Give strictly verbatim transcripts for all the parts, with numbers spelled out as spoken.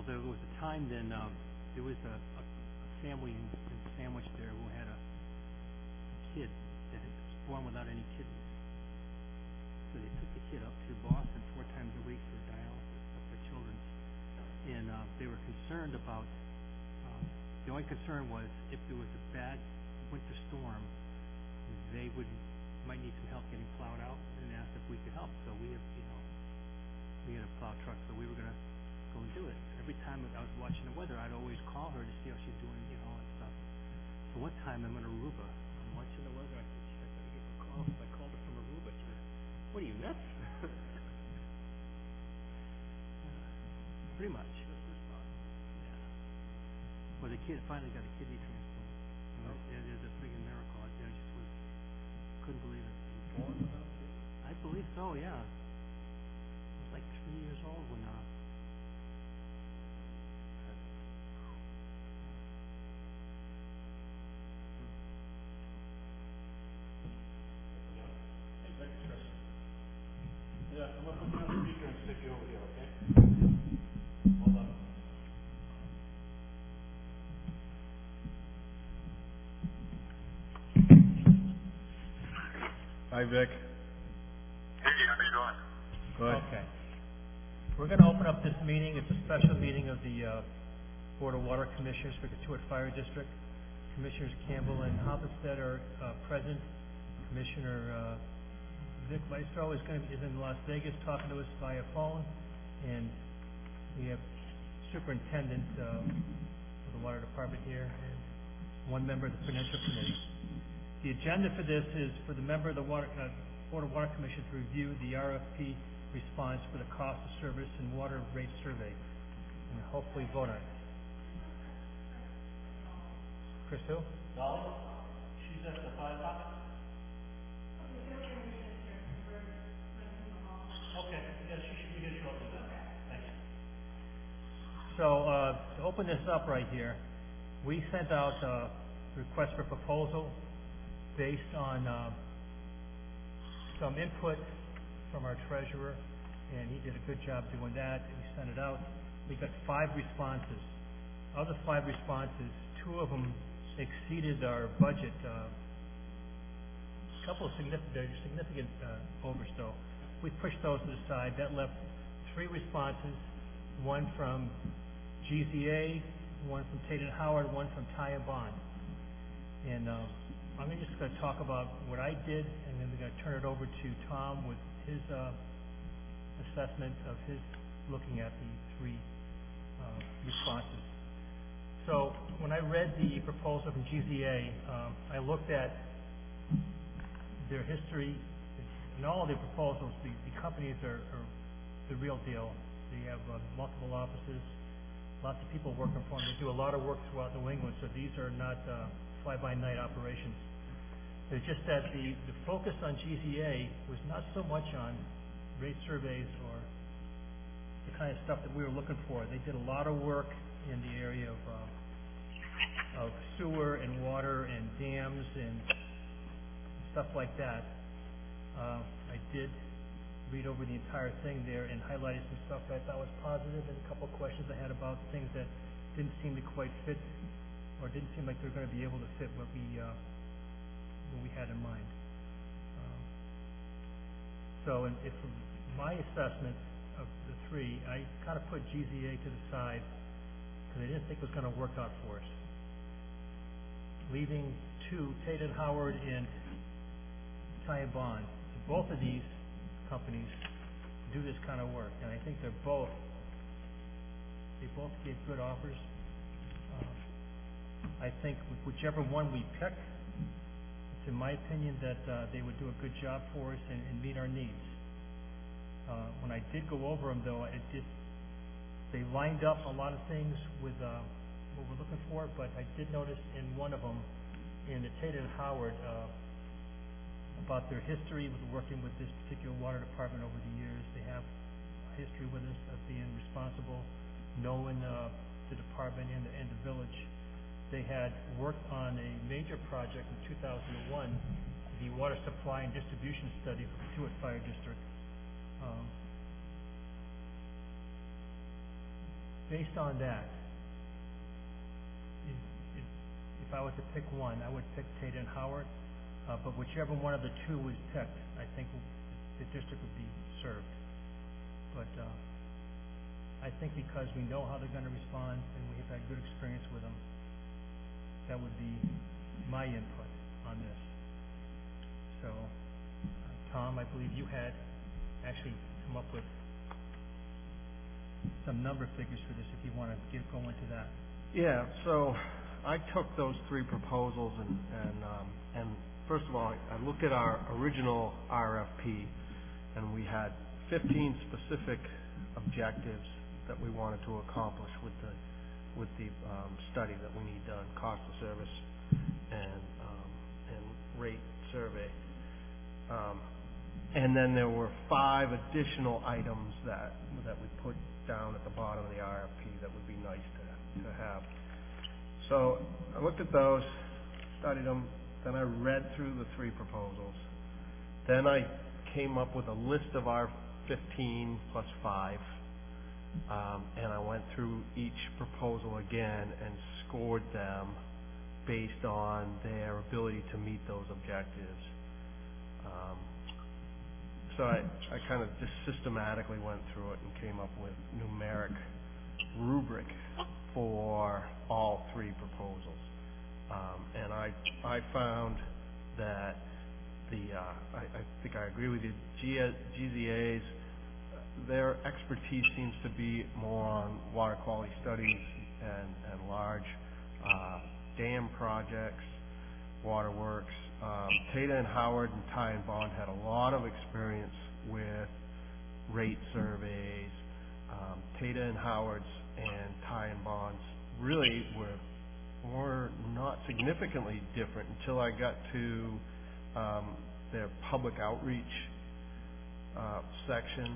Well, there was a time then, um, there was a, a, a family in, in Sandwich there who had a kid that was born without any kidneys. So they took the kid up to Boston four times a week for dialysis of their children. And uh, they were concerned about, um, the only concern was if there was a bad winter storm, they would might need some help getting plowed out, and asked if we could help. So we have, you know, we had a plow truck, so we were going to go and do it. Every time I was watching the weather, I'd always call her to see how she's doing, you know, and stuff. So one time I'm in Aruba, I'm watching the weather, I said, I got to give her a call. So I called her from Aruba. She said, what are you, nuts? uh, pretty much. Yeah. Well, the kid finally got a kidney transplant. Oh. It, it is a freaking miracle. I, I just was, couldn't believe it. I believe so, yeah. I was like three years old when, uh, yeah, I'm going to put you on the speaker and stick you over here, okay? Hold on. Hi, Vic. Hey, how you doing? Good. Okay. We're going to open up this meeting. It's a special meeting of the uh, Board of Water Commissioners for Katuitt Fire District. Commissioners Campbell and Hoppenstedt are uh, present. Commissioner uh, Vic Maestro is going to is in Las Vegas talking to us via phone, and we have Superintendent uh, of the Water Department here and one member of the Financial Committee. The agenda for this is for the member of the Water, uh, Board of Water Commission to review the R F P response for the cost of service and water rate survey, and hopefully vote on it. Chris who? Dolly? She's at the five o'clock? Okay, yeah, she should be here shortly then. Thank you. So, uh, to open this up right here, we sent out a request for proposal based on uh, some input from our treasurer, and he did a good job doing that. We sent it out. We got five responses. Of the five responses, two of them exceeded our budget. Uh, a couple of significant, significant uh, overs, though. We pushed those to the side. That left three responses, one from G Z A, one from Tate and Howard, one from Ty and Bond. And uh, I'm just going to talk about what I did, and then we're going to turn it over to Tom with his uh, assessment of his looking at the three uh, responses. So when I read the proposal from G Z A, um, I looked at their history. In all of their proposals, the, the companies are, are the real deal. They have uh, multiple offices, lots of people working for them. They do a lot of work throughout New England, so these are not uh, fly-by-night operations. It's just that the, the focus on G Z A was not so much on rate surveys or the kind of stuff that we were looking for. They did a lot of work in the area of, uh, of sewer and water and dams and stuff like that. Uh, I did read over the entire thing there and highlighted some stuff that I thought was positive and a couple of questions I had about things that didn't seem to quite fit or didn't seem like they were going to be able to fit what we uh, what we had in mind. Um, so in, if my assessment of the three, I kind of put G Z A to the side because I didn't think it was going to work out for us. Leaving two, Tate and Howard and Ty and Bond. Both of these companies do this kind of work, and I think they're both, they both gave good offers. Uh, I think whichever one we pick, it's in my opinion that uh, they would do a good job for us and, and meet our needs. Uh, when I did go over them, though, it did, they lined up a lot of things with uh, what we're looking for, but I did notice in one of them, in the Tate and Howard, uh, about their history with working with this particular water department over the years. They have a history with us of being responsible, knowing uh, the department and the, and the village. They had worked on a major project in two thousand one, the water supply and distribution study for the Katuitt Fire District. Um, based on that, if, if, if I was to pick one, I would pick Tata and Howard, uh, but whichever one of the two was picked, I think the district would be served. But, uh, I think because we know how they're gonna respond and we have had good experience with them, that would be my input on this. So, uh, Tom, I believe you had actually come up with some number figures for this, if you wanna get, go into that. Yeah, so I took those three proposals and, and, um, and first of all, I looked at our original R F P and we had fifteen specific objectives that we wanted to accomplish with the with the um, study that we need done, cost of service and um, and rate survey. Um, and then there were five additional items that that we put down at the bottom of the R F P that would be nice to to have. So I looked at those, studied them, then I read through the three proposals. Then I came up with a list of our fifteen plus five. Um, and I went through each proposal again and scored them based on their ability to meet those objectives. Um, so I, I kind of just systematically went through it and came up with numeric rubric for all three proposals. Um, and I I found that the uh, I, I think I agree with you. G Z As. Their expertise seems to be more on water quality studies and, and large uh, dam projects, waterworks. Um, Tata and Howard and Ty and Bond had a lot of experience with rate surveys. Um, Tata and Howard's and Ty and Bond's really were were not significantly different until I got to um, their public outreach uh, section.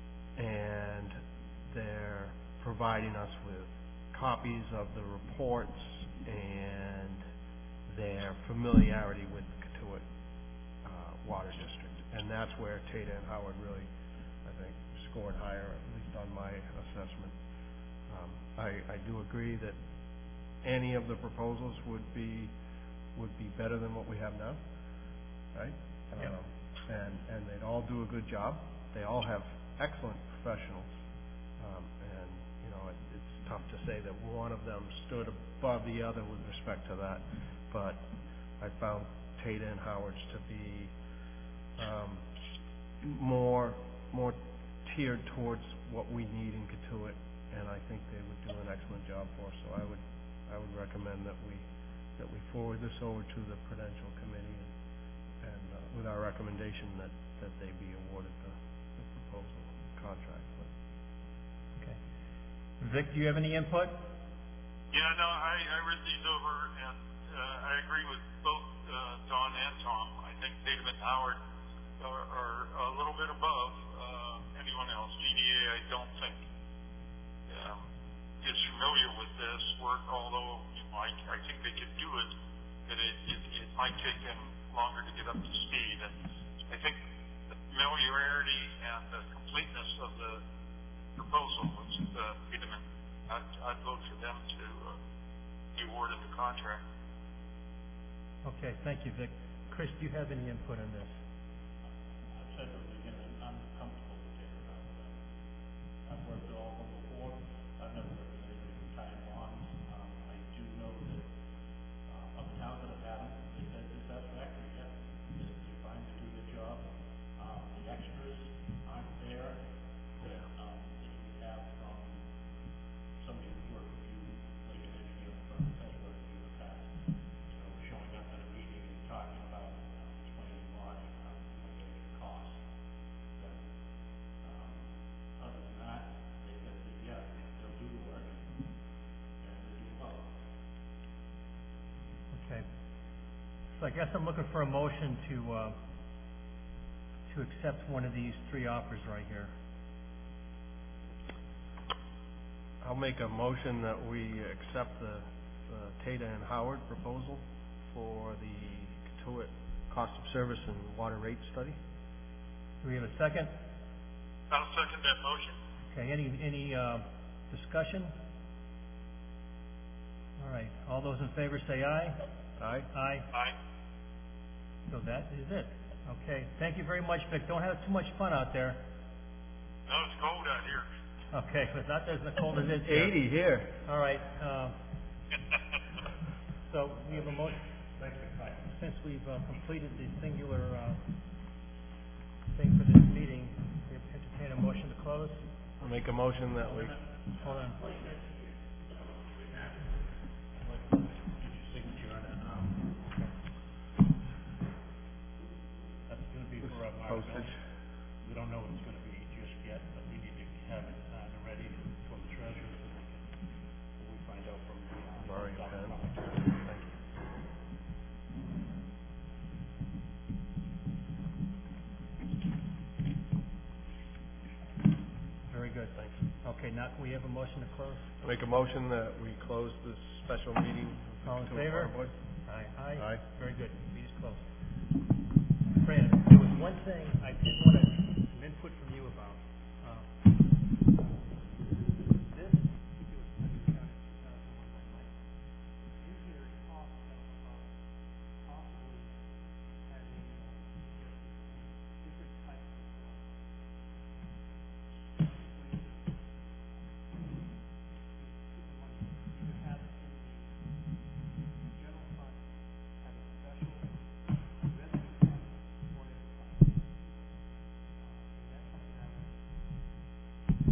And they're providing us with copies of the reports and their familiarity with the Cotuit uh, Water District. And that's where Tata and Howard really, I think, scored higher, at least on my assessment. Um, I, I do agree that any of the proposals would be would be better than what we have now, right? Yep. Um, and, and they'd all do a good job. They all have excellent professionals, um, and you know it, it's tough to say that one of them stood above the other with respect to that. But I found Tata and Howard's to be um, more more tiered towards what we need in Cotuit, and I think they would do an excellent job for us. So I would I would recommend that we that we forward this over to the Prudential Committee, and, and uh, with our recommendation that that they be awarded the, the proposal contract. Okay. Vic, do you have any input? Yeah, no, I, I read these over, and uh, I agree with both uh, Don and Tom. I think Tatum and Howard are, are a little bit above uh, anyone else. G D A, I don't think, um, is familiar with this work, although you know, I, I think they could do it, but it, it, it might take them longer to get up to speed. And I think the familiarity and the completeness of the proposal was uh, Peterman. I'd, I'd vote for them to uh, be awarded the contract. Okay, thank you, Vic. Chris, do you have any input on this? I've said from the beginning, I'm comfortable with taking it out of them. I've worked with all of them before. I've never worked with anybody from Ty and Bonds. Um, I do know that uh, other towns that have had them, they've been satisfactory, yeah. They, they find they do their job. Um, the extras aren't there that, um, that you would have from somebody who's worked with you, like an engineering firm that has worked with you in the past. You know, showing up at a meeting and talking about, um, explaining why, um, what they cost. But, um, other than that, they said, that, yeah, they'll do the work and, and they do it well. Okay. So I guess I'm looking for a motion to, uh, to accept one of these three offers right here. I'll make a motion that we accept the, the Tata and Howard proposal for the Cotuit cost of service and water rate study. Do we have a second? I'll second that motion. Okay, any, any, uh, Discussion? All right, all those in favor say aye. Aye? Aye. Aye. So that is it. Okay, thank you very much, Vic. Don't have too much fun out there. No, it's cold out here. Okay, it's not as cold as it is here. Eighty here. All right, um, so we have a motion, since we've uh, completed the singular, uh, thing for this meeting, we entertain a motion to close. I'll make a motion that we, Hold on. Signature on it, um, that's gonna be for our March postage. We don't know what it's gonna be just yet, but we need to have it, uh, ready for the treasurer so we can, so we find out from, uh, Borrow your Dr. pen. Collins. Thank you. Very good. Thanks. Okay, now can we have a motion to close? I'll make a motion that we close this special meeting. of the All in Katuah favor? Water Board. Aye. Aye. Aye. Very good.